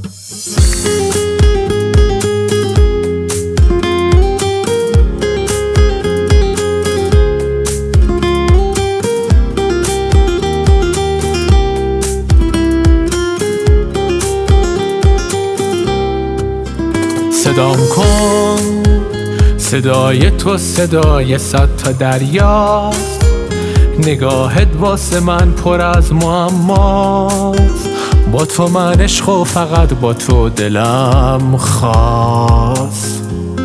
صدام کن، صدای تو صدای صد تا دریاست، نگاهت واسه من پر از معماست. با تو من عشق و فقط با تو دلم خواست.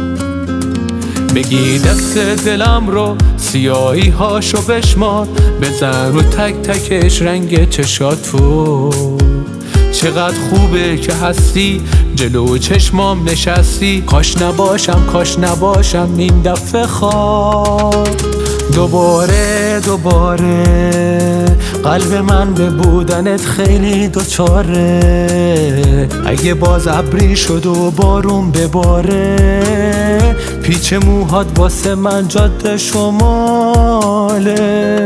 بگی دست دلم رو سیاهی هاشو بشمار، بزن رو تک تکش رنگ چشاتو. چقدر خوبه که هستی جلو چشمام نشستی، کاش نباشم این دفعه خواب. دوباره قلب من به بودنت خیلی دوچاره. اگه باز ابری شد و بارون بباره، پیچ موهات واسه من جاده شماله.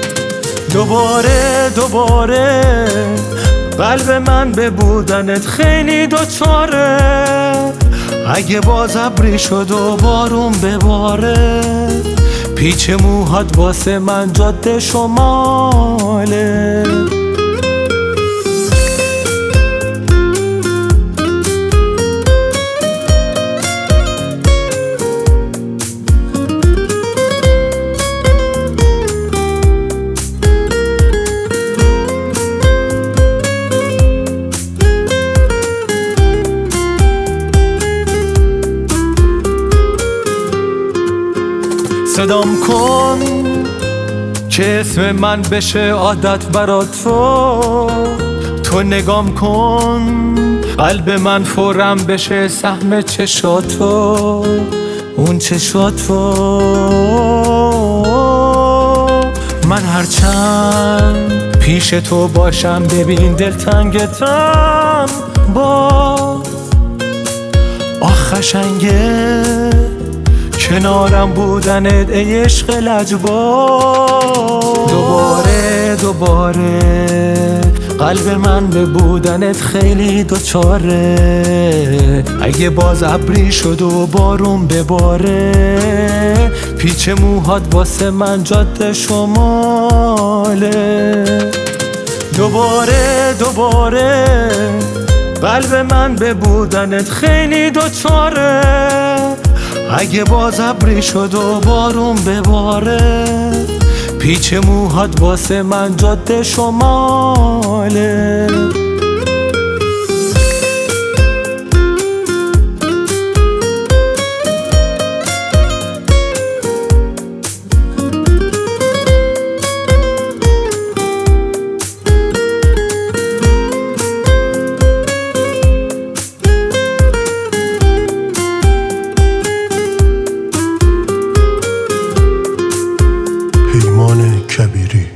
دوباره قلب من به بودنت خیلی دوچاره. اگه باز ابری شد و بارون بباره، پیچ موهات واسه من جاده شماله. صدام کن که اسم من بشه عادت برا تو نگام کن، قلب من فورم بشه سهم چشاتو. اون چشاتو من هرچند پیش تو باشم، ببین دلتنگتم با خشنگه کنارم بودنت ای عشق لجبار. دوباره قلب من به بودنت خیلی دوچاره. اگه باز ابری شد و بارون بباره، پیچ موهات واسه من جاده شماله. دوباره قلب من به بودنت خیلی دوچاره. اگه باز ابری شد و بارون بباره، پیچ موهات واسه من جاده شماله. پیمان کبیری.